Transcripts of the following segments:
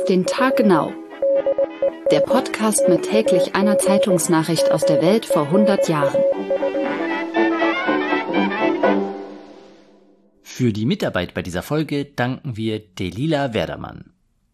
den Tag genau. Der Podcast mit täglich einer Zeitungsnachricht aus der Welt vor 100 Jahren. Für die Mitarbeit bei dieser Folge danken wir Delila Werdermann.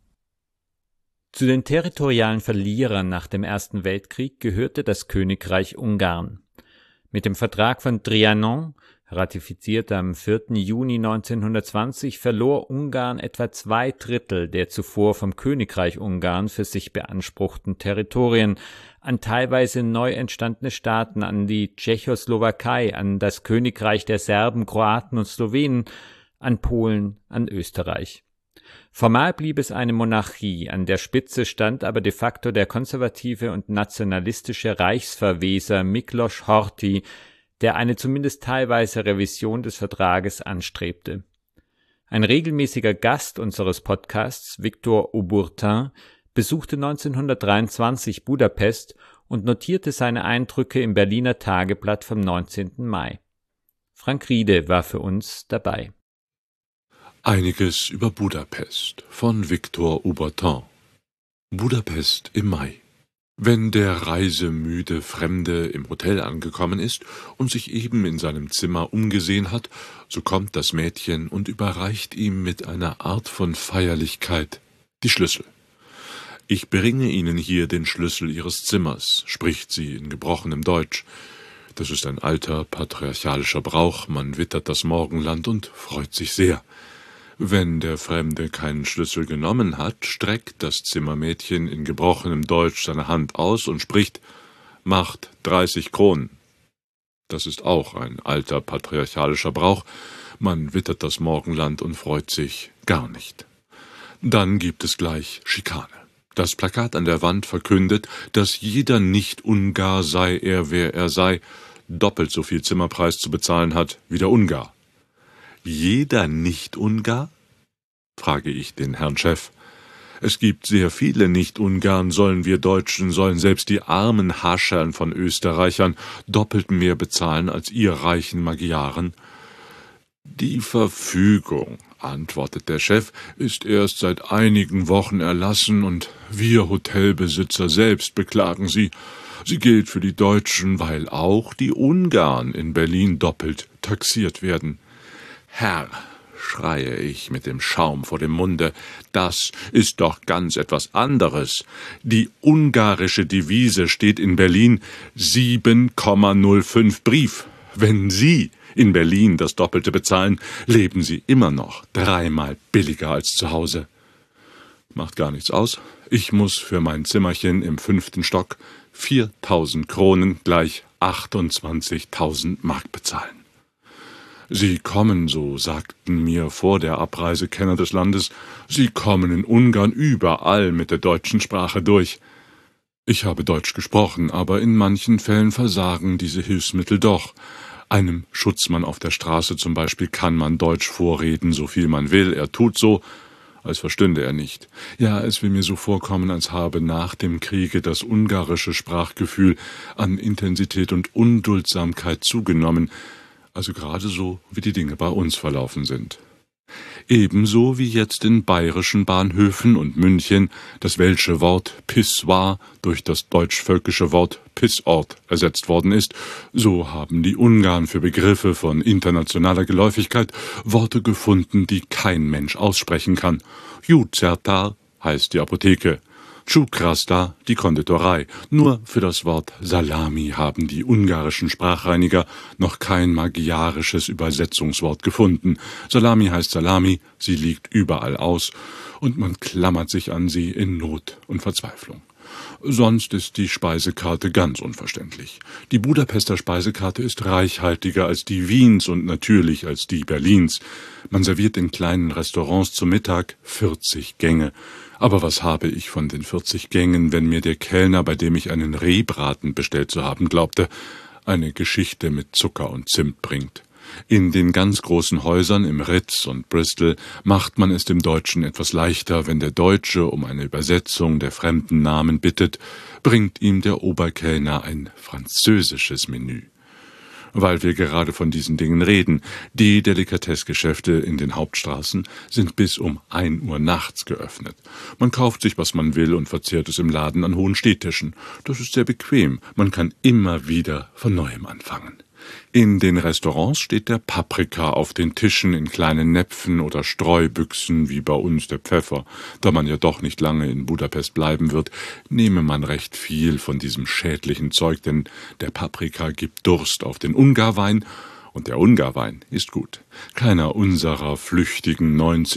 Zu den territorialen Verlierern nach dem Ersten Weltkrieg gehörte das Königreich Ungarn. Mit dem Vertrag von Trianon, ratifiziert am 4. Juni 1920, verlor Ungarn etwa 2/3 der zuvor vom Königreich Ungarn für sich beanspruchten Territorien an teilweise neu entstandene Staaten, an die Tschechoslowakei, an das Königreich der Serben, Kroaten und Slowenen, an Polen, an Österreich. Formal blieb es eine Monarchie, an der Spitze stand aber de facto der konservative und nationalistische Reichsverweser Miklos Horthy, der eine zumindest teilweise Revision des Vertrages anstrebte. Ein regelmäßiger Gast unseres Podcasts, Victor Auburtin, besuchte 1923 Budapest und notierte seine Eindrücke im Berliner Tageblatt vom 19. Mai. Frank Riede war für uns dabei. Einiges über Budapest von Victor Auburtin. Budapest im Mai. Wenn der reisemüde Fremde im Hotel angekommen ist und sich eben in seinem Zimmer umgesehen hat, so kommt das Mädchen und überreicht ihm mit einer Art von Feierlichkeit die Schlüssel. »Ich bringe Ihnen hier den Schlüssel Ihres Zimmers«, spricht sie in gebrochenem Deutsch. Das ist ein alter patriarchalischer Brauch, man wittert das Morgenland und freut sich sehr. Wenn der Fremde keinen Schlüssel genommen hat, streckt das Zimmermädchen in gebrochenem Deutsch seine Hand aus und spricht: »Macht 30 Kronen.« Das ist auch ein alter patriarchalischer Brauch, man wittert das Morgenland und freut sich gar nicht. Dann gibt es gleich Schikane. Das Plakat an der Wand verkündet, dass jeder Nicht-Ungar, sei er wer er sei, doppelt so viel Zimmerpreis zu bezahlen hat wie der Ungar. »Jeder Nicht-Ungar?«, frage ich den Herrn Chef. »Es gibt sehr viele Nicht-Ungarn, sollen wir Deutschen, sollen selbst die armen Haschern von Österreichern doppelt mehr bezahlen als ihr reichen Magyaren?« »Die Verfügung«, antwortet der Chef, »ist erst seit einigen Wochen erlassen und wir Hotelbesitzer selbst beklagen sie. Sie gilt für die Deutschen, weil auch die Ungarn in Berlin doppelt taxiert werden.« »Herr«, schreie ich mit dem Schaum vor dem Munde, »das ist doch ganz etwas anderes. Die ungarische Devise steht in Berlin 7,05 Brief. Wenn Sie in Berlin das Doppelte bezahlen, leben Sie immer noch 3-mal billiger als zu Hause.« Macht gar nichts aus. Ich muss für mein Zimmerchen im 5. Stock 4.000 Kronen gleich 28.000 Mark bezahlen. »Sie kommen«, so sagten mir vor der Abreise Kenner des Landes, »Sie kommen in Ungarn überall mit der deutschen Sprache durch.« Ich habe Deutsch gesprochen, aber in manchen Fällen versagen diese Hilfsmittel doch. Einem Schutzmann auf der Straße zum Beispiel kann man Deutsch vorreden, so viel man will, er tut so, als verstünde er nicht. Ja, es will mir so vorkommen, als habe nach dem Kriege das ungarische Sprachgefühl an Intensität und Unduldsamkeit zugenommen, also gerade so, wie die Dinge bei uns verlaufen sind. Ebenso wie jetzt in bayerischen Bahnhöfen und München das welsche Wort Pissoir durch das deutsch-völkische Wort Pissort ersetzt worden ist, so haben die Ungarn für Begriffe von internationaler Geläufigkeit Worte gefunden, die kein Mensch aussprechen kann. Jucertar heißt die Apotheke, Csukrasta die Konditorei. Nur für das Wort Salami haben die ungarischen Sprachreiniger noch kein magyarisches Übersetzungswort gefunden. Salami heißt Salami, sie liegt überall aus und man klammert sich an sie in Not und Verzweiflung. Sonst ist die Speisekarte ganz unverständlich. Die Budapester Speisekarte ist reichhaltiger als die Wiens und natürlich als die Berlins. Man serviert in kleinen Restaurants zum Mittag 40 Gänge. Aber was habe ich von den 40 Gängen, wenn mir der Kellner, bei dem ich einen Rehbraten bestellt zu haben glaubte, eine Geschichte mit Zucker und Zimt bringt? In den ganz großen Häusern im Ritz und Bristol macht man es dem Deutschen etwas leichter, wenn der Deutsche um eine Übersetzung der fremden Namen bittet, bringt ihm der Oberkellner ein französisches Menü. Weil wir gerade von diesen Dingen reden. Die Delikatessgeschäfte in den Hauptstraßen sind bis um 1 Uhr nachts geöffnet. Man kauft sich, was man will und verzehrt es im Laden an hohen Stehtischen. Das ist sehr bequem. Man kann immer wieder von Neuem anfangen. In den Restaurants steht der Paprika auf den Tischen in kleinen Näpfen oder Streubüchsen, wie bei uns der Pfeffer. Da man ja doch nicht lange in Budapest bleiben wird, nehme man recht viel von diesem schädlichen Zeug, denn der Paprika gibt Durst auf den Ungarwein, und der Ungarwein ist gut. Keiner unserer flüchtigen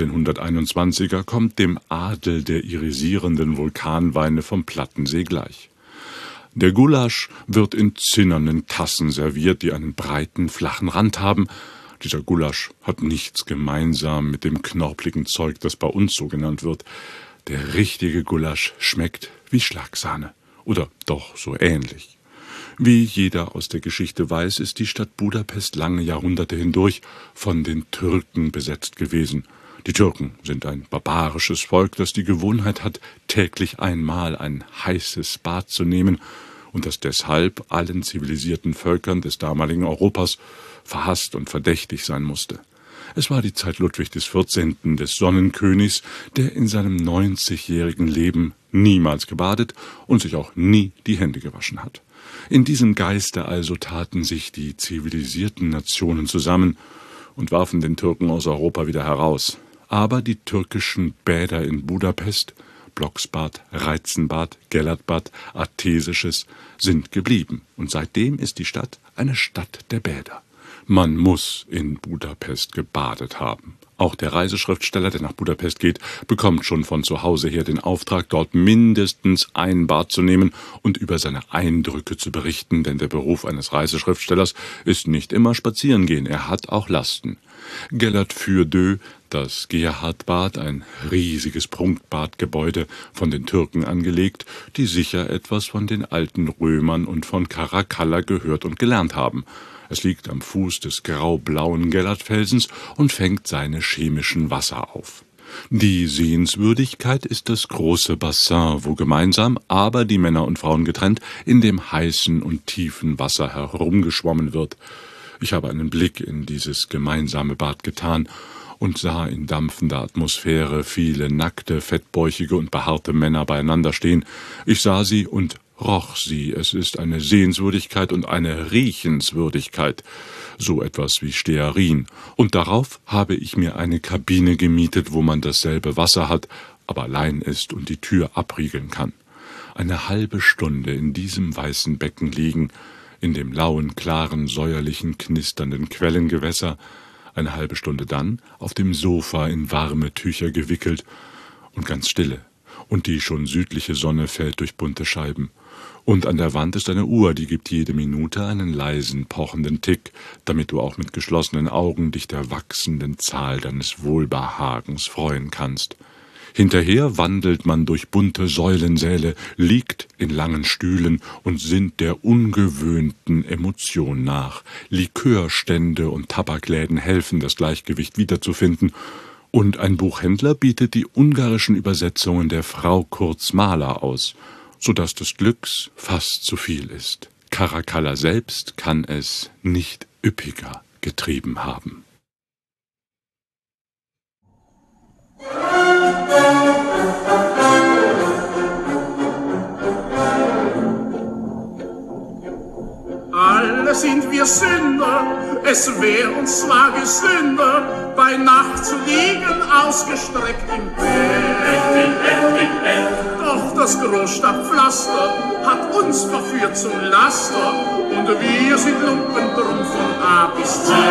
1921er kommt dem Adel der irisierenden Vulkanweine vom Plattensee gleich. Der Gulasch wird in zinnernen Tassen serviert, die einen breiten, flachen Rand haben. Dieser Gulasch hat nichts gemeinsam mit dem knorpligen Zeug, das bei uns so genannt wird. Der richtige Gulasch schmeckt wie Schlagsahne. Oder doch so ähnlich. Wie jeder aus der Geschichte weiß, ist die Stadt Budapest lange Jahrhunderte hindurch von den Türken besetzt gewesen. Die Türken sind ein barbarisches Volk, das die Gewohnheit hat, täglich einmal ein heißes Bad zu nehmen und das deshalb allen zivilisierten Völkern des damaligen Europas verhasst und verdächtig sein musste. Es war die Zeit Ludwig XIV., des Sonnenkönigs, der in seinem 90-jährigen Leben niemals gebadet und sich auch nie die Hände gewaschen hat. In diesem Geiste also taten sich die zivilisierten Nationen zusammen und warfen den Türken aus Europa wieder heraus. Aber die türkischen Bäder in Budapest, Blocksbad, Reizenbad, Gellertbad, Artesisches, sind geblieben. Und seitdem ist die Stadt eine Stadt der Bäder. Man muss in Budapest gebadet haben. Auch der Reiseschriftsteller, der nach Budapest geht, bekommt schon von zu Hause her den Auftrag, dort mindestens ein Bad zu nehmen und über seine Eindrücke zu berichten, denn der Beruf eines Reiseschriftstellers ist nicht immer Spazierengehen, er hat auch Lasten. Gellert für Deux, das Gerhardbad, ein riesiges Prunkbadgebäude, von den Türken angelegt, die sicher etwas von den alten Römern und von Caracalla gehört und gelernt haben. Es liegt am Fuß des grau-blauen Gellertfelsens und fängt seine chemischen Wasser auf. Die Sehenswürdigkeit ist das große Bassin, wo gemeinsam, aber die Männer und Frauen getrennt, in dem heißen und tiefen Wasser herumgeschwommen wird. Ich habe einen Blick in dieses gemeinsame Bad getan und sah in dampfender Atmosphäre viele nackte, fettbäuchige und behaarte Männer beieinander stehen. Ich sah sie und roch sie. Es ist eine Sehenswürdigkeit und eine Riechenswürdigkeit, so etwas wie Stearin. Und darauf habe ich mir eine Kabine gemietet, wo man dasselbe Wasser hat, aber allein ist und die Tür abriegeln kann. Eine halbe Stunde in diesem weißen Becken liegen, in dem lauen, klaren, säuerlichen, knisternden Quellengewässer, eine halbe Stunde dann auf dem Sofa in warme Tücher gewickelt und ganz stille. Und die schon südliche Sonne fällt durch bunte Scheiben. Und an der Wand ist eine Uhr, die gibt jede Minute einen leisen, pochenden Tick, damit du auch mit geschlossenen Augen dich der wachsenden Zahl deines Wohlbehagens freuen kannst. Hinterher wandelt man durch bunte Säulensäle, liegt in langen Stühlen und sinnt der ungewöhnten Emotion nach. Likörstände und Tabakläden helfen, das Gleichgewicht wiederzufinden. Und ein Buchhändler bietet die ungarischen Übersetzungen der Frau Kurz Mahler aus, sodass des Glücks fast zu viel ist. Caracalla selbst kann es nicht üppiger getrieben haben. Alle sind wir Sünder, es wär uns zwar gesünder, bei Nacht zu liegen, ausgestreckt im Bett. Doch das Großstadtpflaster hat uns verführt zum Laster, und wir sind Lumpen drum von A bis Z.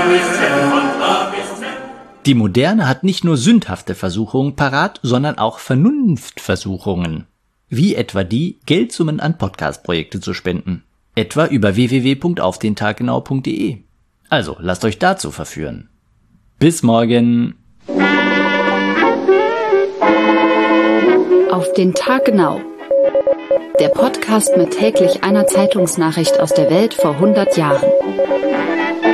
Die Moderne hat nicht nur sündhafte Versuchungen parat, sondern auch Vernunftversuchungen. Wie etwa die, Geldsummen an Podcast-Projekte zu spenden. Etwa über www.aufdentaggenau.de. Also, lasst euch dazu verführen. Bis morgen! Auf den Tag genau. Der Podcast mit täglich einer Zeitungsnachricht aus der Welt vor 100 Jahren.